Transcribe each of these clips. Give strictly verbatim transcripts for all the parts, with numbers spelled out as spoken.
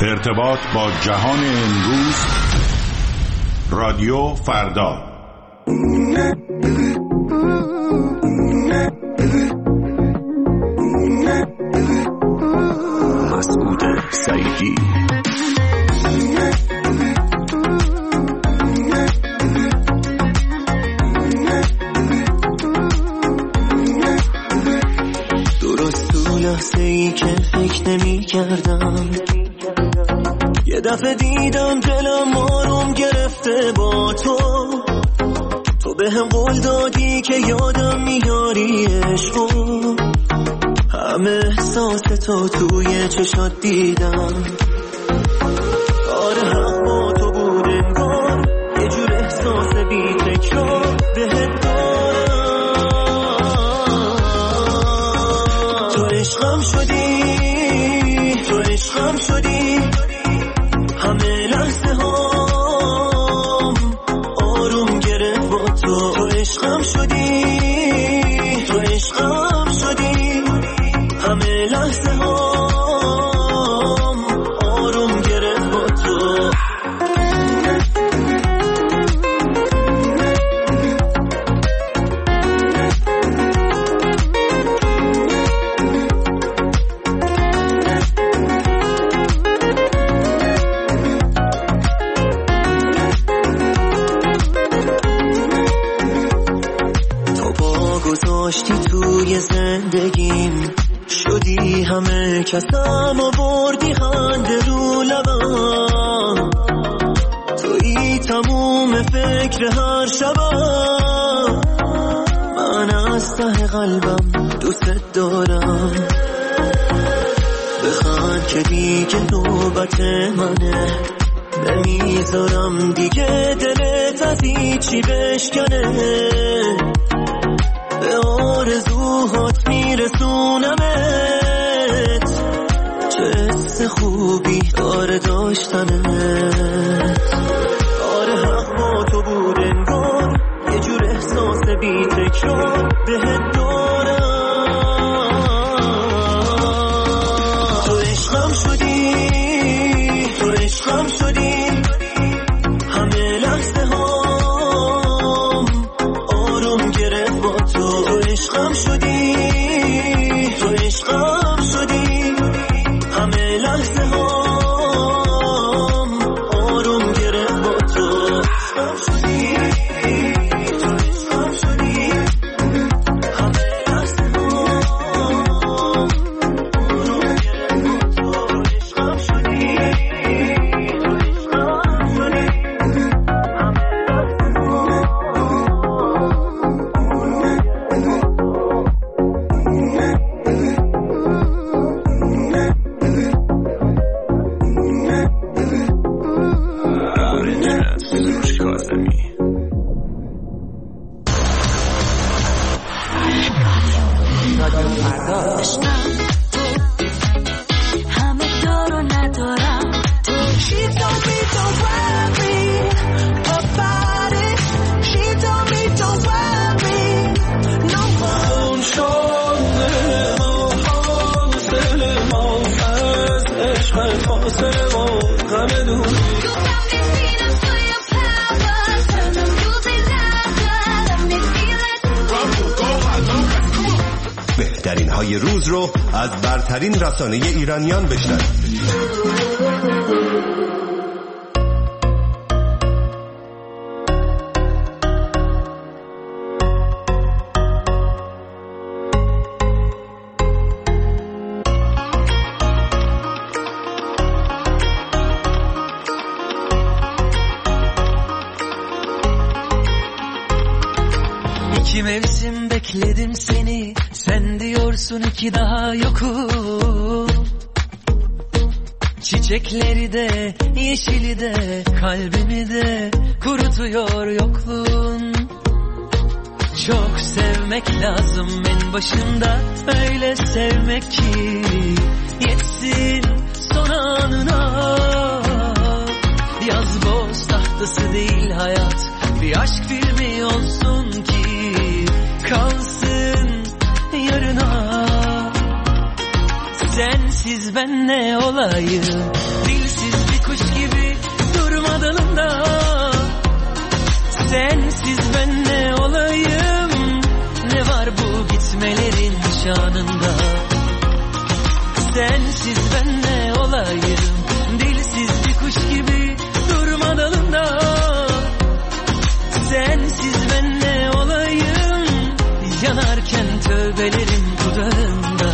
ارتباط با جهان امروز، رادیو فردا. مسعود سعیدی. درست تو لحظه ای که فکر نمی کردم، یه دفعه دیدم دلم آروم گرفته با تو. تو به هم قول دادی که یادم میاری عشقو، همه احساس تو توی چشات دیدم. آره حق با تو بود انگار، یه جور احساس بی تکرار بهت دارم. تو عشقم شدی، تو عشقم شدی، همه لحظه هام آروم گرفت با تو. تو عشقم شدی، تو عشقم شدی، همه لحظه هام آروم گرفت با تو. گذاشتی توی زندگیم، شدی همه کسم آوردی خنده رو لبم. تویی تموم فکر هر شبم، من از ته قلبم دوست دارم. بخند که دیگه نوبت منه، نمیذارم دیگه دلت از هیچی بشکنه. به آرزوهات میرسونمت، چه حس خوبی داره داشتنت. آره حق با تو بود انگار، یه جور احساس بی تکرار بهت دارم. تو عشقم شدی، تو عشقم شدی، همه لحظه هام آروم گرفت با تو. تو عشقم شدی، تو عشقم شدی، همه لحظه هام آروم گرفت با تو. عشقم شدی، تو عشقم شدی، همه لحظه هام آروم گرفت با تو. عشقم شدی، تو عشقم شدی، همه بهترین های روز رو از برترین رسانه ایرانیان بشنوید. İki mevsim bekledim seni, sen diyorsun ki daha yokum. Çiçekleri de, yeşili de, kalbimi de kurutuyor yokluğun. Çok sevmek lazım en başında, öyle sevmek ki yetsin son anına. Yaz boz tahtası değil hayat, bir aşk filmi olsun ki kalsın yarına. Sensiz ben ne olayım, bilsin kuş gibi durma dalında. Sensiz ben ne olayım, ne var bu gitmelerin şanında. Sensiz ben ne olayım, dilsiz bir kuş gibi durma dalında. Sensiz ben ne olayım, yanarken tövbelerim dudağımda.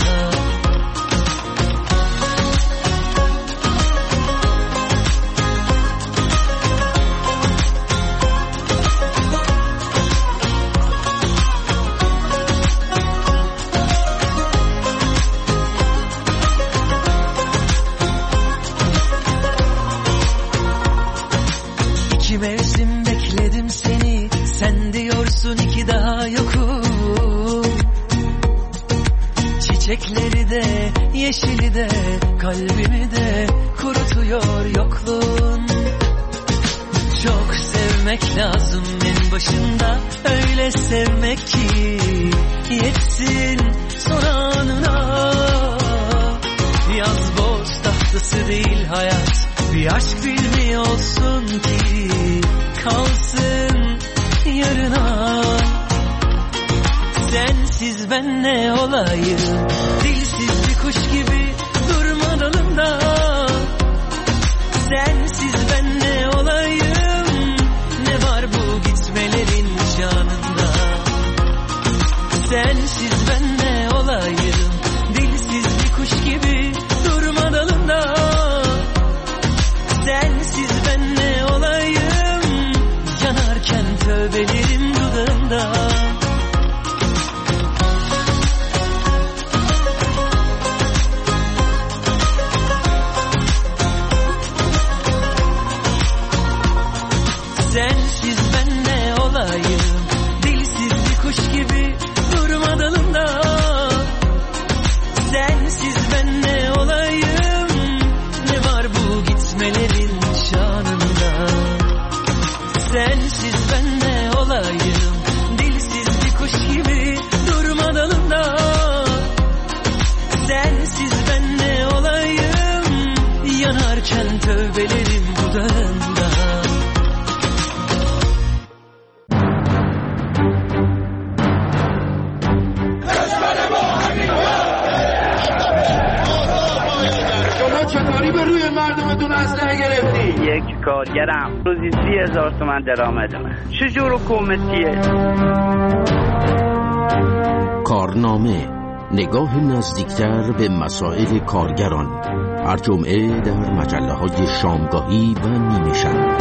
İki mevsim bekledim seni, sen diyorsun iki daha yokum. Çiçekleri de yeşili de kalbimi de kurutuyor yokluğun. Çok sevmek lazım en başında, öyle sevmek ki yetsin son anına. Yaz boz tahtası değil hayat, bir aşk filmi olsun ki kalsın yarına. Sensiz ben ne olayım, dilsiz bir kuş gibi durma dalında. Sensiz ben ne olayım, ne var bu gitmelerin şanında. Sensiz ben ne olayım, dilsiz bir kuş gibi durma dalında. Sensiz ben ne olayım, yanarken tövbelerim dudağımda. Sensiz ben ne olayım, dilsiz bir kuş gibi durma dalında. Sensiz ben ne olayım, ne var bu gitmelerin şanında. Sensiz ben ne olayım, dilsiz bir kuş gibi durma dalında. Sensiz ben ne olayım, yanarken tövbelerim dudağımda. چطوری به روی مردمتون اسلحه گرفتی؟ یک کارگرم روزی سی هزار تومن درآمدمه. چجور حکومتیه؟ کارنامه، نگاه نزدیکتر به مسائل کارگران، هر جمعه در مجله های شامگاهی و نیمه شب.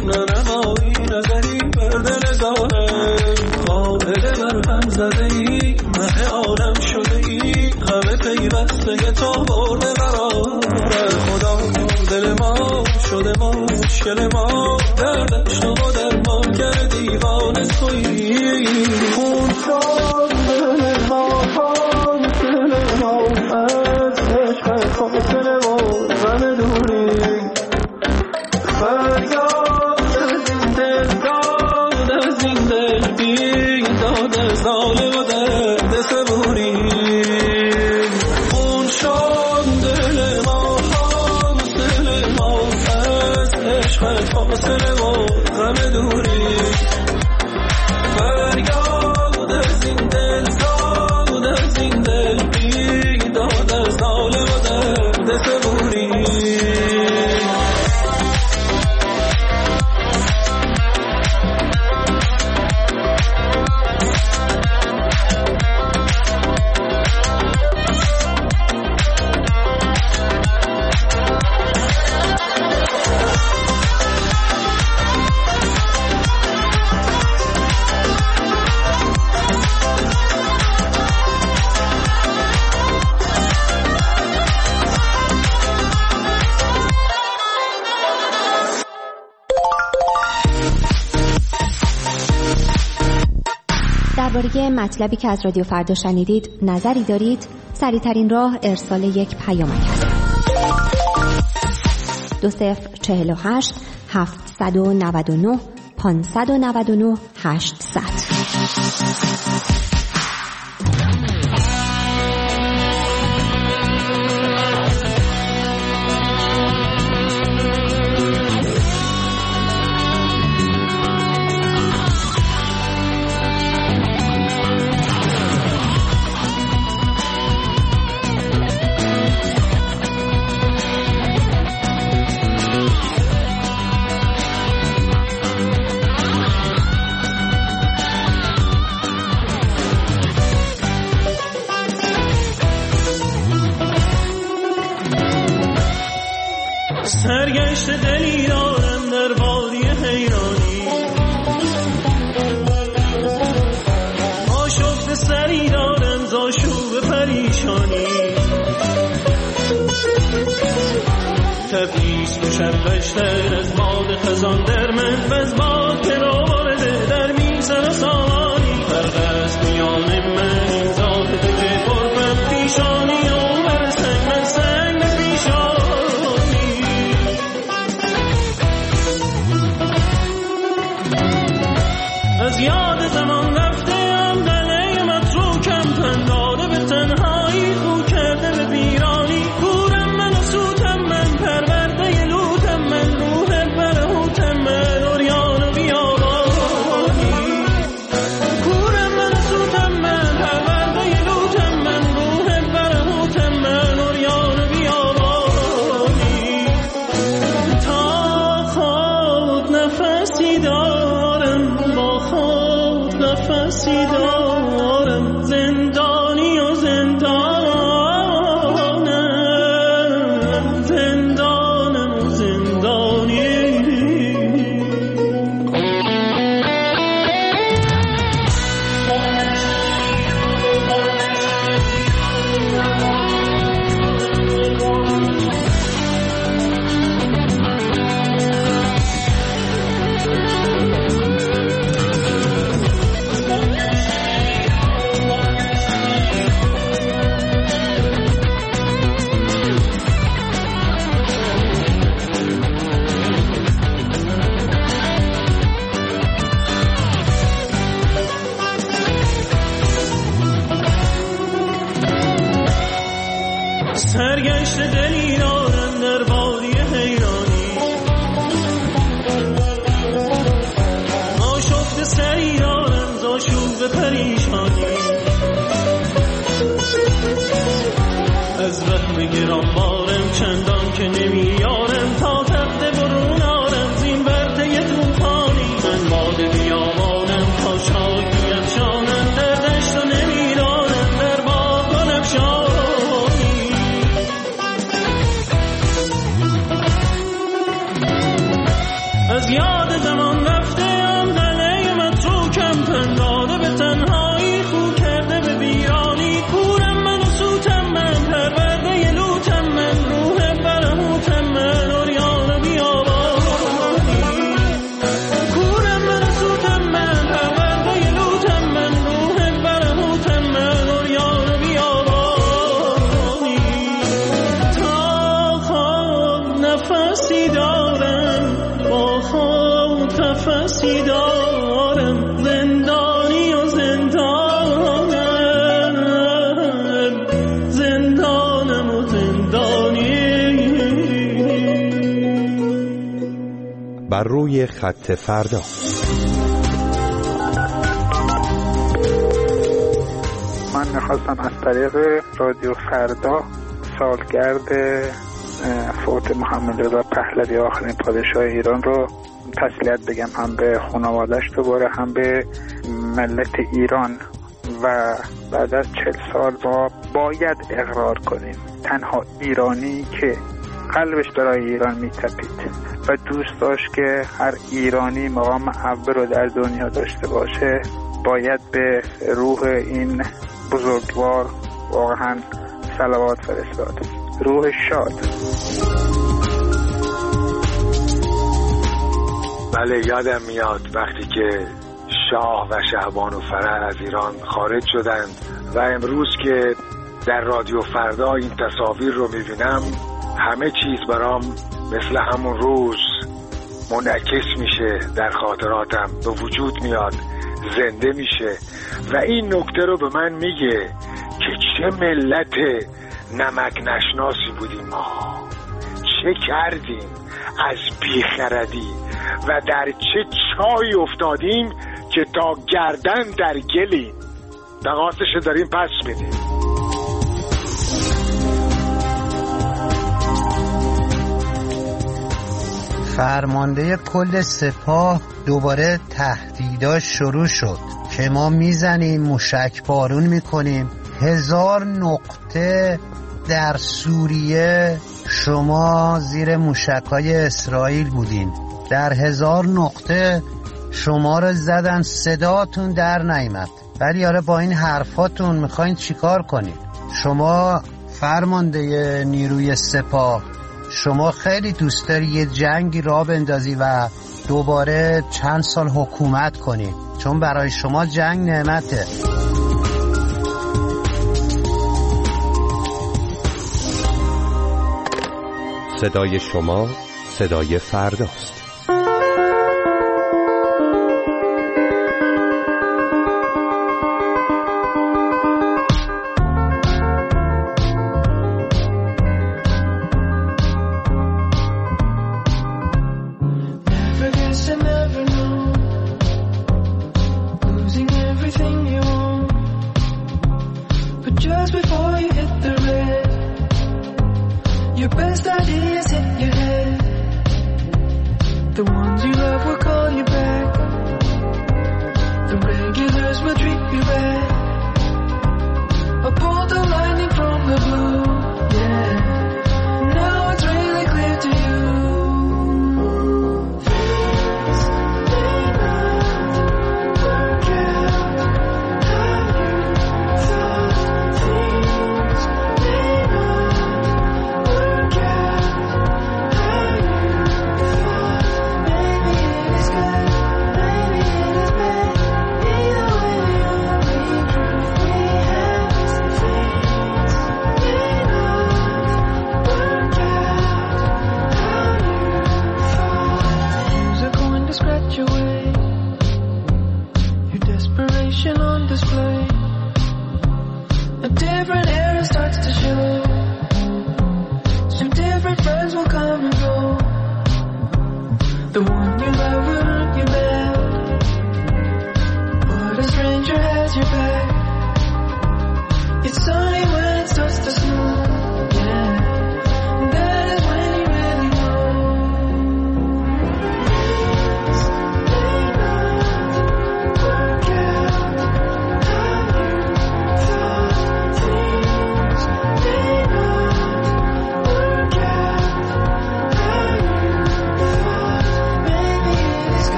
ننمایی نظری بر دل دارم قائل بر هم زده ای مه عالم شده ای همه پیوسته تو برده قراره خدا دل ما شده ما مشکل ما دردش تو با درمان کرد دیوانه تویی خون شد دل ما خان دل ما از عشق فاصله و غم دوری فریاد از این دل داد از این دل بی داد ظالم و درد صبوری خون شد دل ما خان دل ما از عشق فاصله و غم دوری فریاد از این دل داد از این دل بی داد از ظالم و درد صبوری درباره مطلبی که از رادیو فردا شنیدید نظری دارید؟ سریع‌ترین راه ارسال یک پیامک است. دو صفر چهل و هشت هفتصد و نود و نه پانصد و نود و نه هشتصد. سرگشت دلی دارم در وادی حیرانی آشفت سری دارم زاشوب پریشانی تبریز مشوشتر از باد خزان در من و از باد که را وارده در میزن و سامانی فرق است میان من این ذات دل پرفت پیشانی و بر سنگ من سنگ پیشانی از یاد زمان رفتم دله متروکم تن داده به تنهایی خو کرده به ویرانی کورم من و سوتم من پرورده لوتم من روح برهوتم من اوریان و بیابانی کورم من و سوتم من پرورده لوتم من روح برهوتم من اوریان و بیابانی تا خود نفسی دارم با خود نفسی دارم زندانی و زندانم زندانم و زندانی سرگشت دلی دارم در وادی حیرانی آشفت سری دارم زاشوب پریشانی از وهم گرانبارم چندان که نمیارم تا تخت برون آرم زین ورطه طوفانی من باد بیابانم تا شاکی افشانم در دشت و نمیدانم در باغ و نفشانی از از یاد زمان رفتم، قلعه متروکم پنداره به تنهایی، خو کرده به ویرانی. کورم من و سوتم من، پرورده لوتم من، روح برهوتم من، اوریان بیابانی. کورم من و سوتم من، پرورده لوتم من، روح برهوتم من، اوریان بیابانی. تا خود نفسی دارم، با خود نفسی دارم، زندانی و زندانم، زندانم و زندانی. بر روی خط فردا. من میخواستم از طریق رادیو فردا سالگرد فوت محمد رضا پهلوی آخرین پادشاه ایران رو تسلیت بگم، هم به خانواده‌اش دوباره، هم به ملت ایران. و بعد از چهل سال ما باید اقرار کنیم تنها ایرانی که قلبش برای ایران میتپید و دوست داشت که هر ایرانی مقام اول رو در دنیا داشته باشه، باید به روح این بزرگوار واقعا صلوات فرستاد. روح شاد. بله، یادم میاد وقتی که شاه و شهبان و فرح از ایران خارج شدند و امروز که در رادیو فردا این تصاویر رو میبینم، همه چیز برام مثل همون روز منعکس میشه، در خاطراتم به وجود میاد، زنده میشه و این نکته رو به من میگه که چه ملت نمک نشناسی بودیم ما، چه کردیم از بیخردی و در چه چای افتادیم که تا گردن در گلیم. دقاستش داریم پس میدیم. فرمانده کل سپاه دوباره تهدیداش شروع شد که ما میزنیم، موشک بارون میکنیم. هزار نقطه در سوریه شما زیر موشکای اسرائیل بودین، در هزار نقطه شما رو زدن، صداتون در نیامد. ولی آره با این حرفاتون میخواین چیکار کنید؟ شما فرمانده نیروی سپاه، شما خیلی دوست داری یه جنگی راه بندازی و دوباره چند سال حکومت کنی، چون برای شما جنگ نعمته. صدای شما صدای فرداست.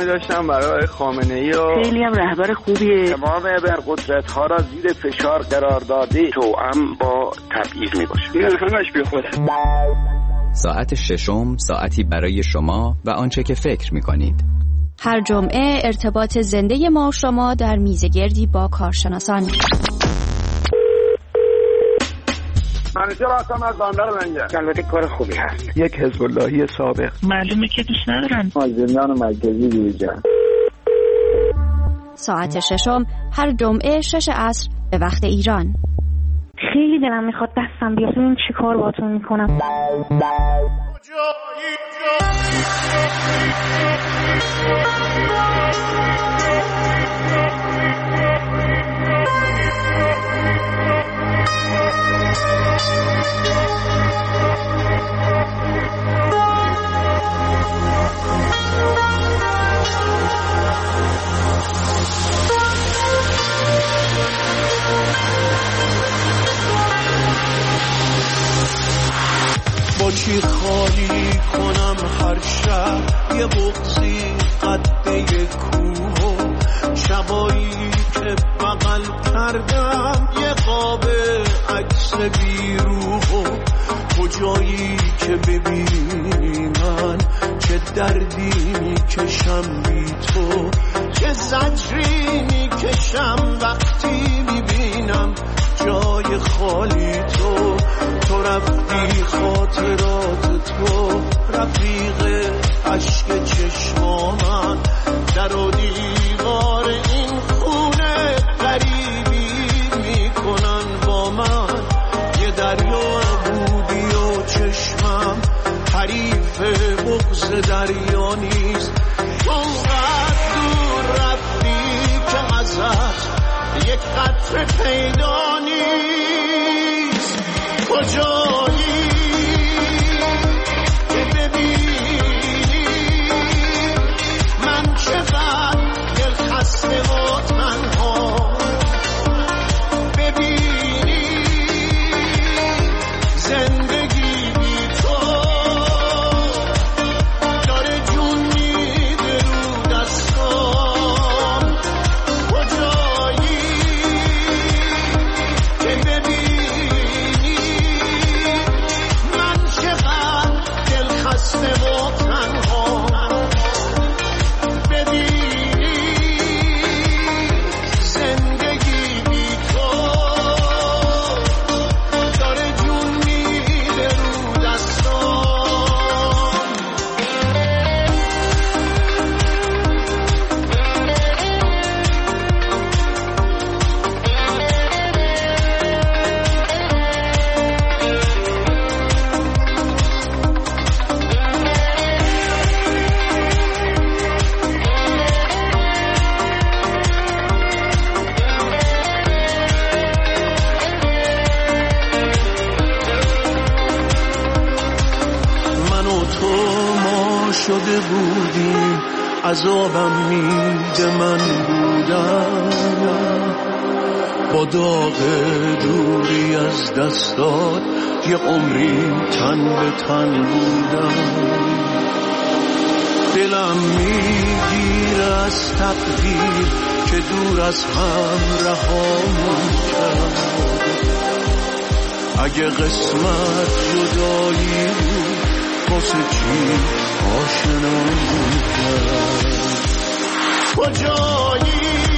احترامی داشتم برای خامنه‌ای و خیلی هم رهبر خوبیه. تمام ابرقدرت‌ها را زیر فشار قرار داده توأم با تبعیض میباشه. این همش بی خوده. ساعت ششم ساعتی برای شما و آنچه که فکر می‌کنید. هر جمعه ارتباط زنده ما و شما در میزگردی با کارشناسان. منیجر هستم از بندر منگه. البته کار خوبی هست. یک حزب اللهی سابق. معلومه که دوست ندارن. از زندان مرکزی بیرون. ساعت ششم هر جمعه شش عصر به وقت ایران. خیلی دلم میخواد دستم بیاد ببینم چی کار باهاتون میکنم. با چی خالی کنم هر شب یه بغضی قد یک کوه، شبایی که بغل کردم یه قاب عکس بیروح، کجایی که ببینی من چه دردی میکشم بی تو، چه زجری میکشم وقتی میبینم جای خالی تو. تو رفتی خاطرات تو رفیق عشق چشمامن، در و دیوار این خونه غریبی میکنن با من، یه دریا بودی و چشمم حریف بغض دریا نیست. اونقدر دور رفتی که ازت یک قطره پیدا نیست. کجایی که ببینی من چقدر دل خسته و تنها، ببینی زندگی بی تو داره جون میده رو دستام. کجایی که ببینی من چقدر دل خسته و تنها، ببینی زندگی بی تو داره جون میده رو دستام. من و تو ما شده بودیم، عذابم میده من بودم، با داغ دوری از دستات یه عمری تن به تن بودم. دلم میگیره از تقدیر که دور از هم رهامون کرد. اگه قسمت جدایی بود واسه چی آشنامون کرد. کجایی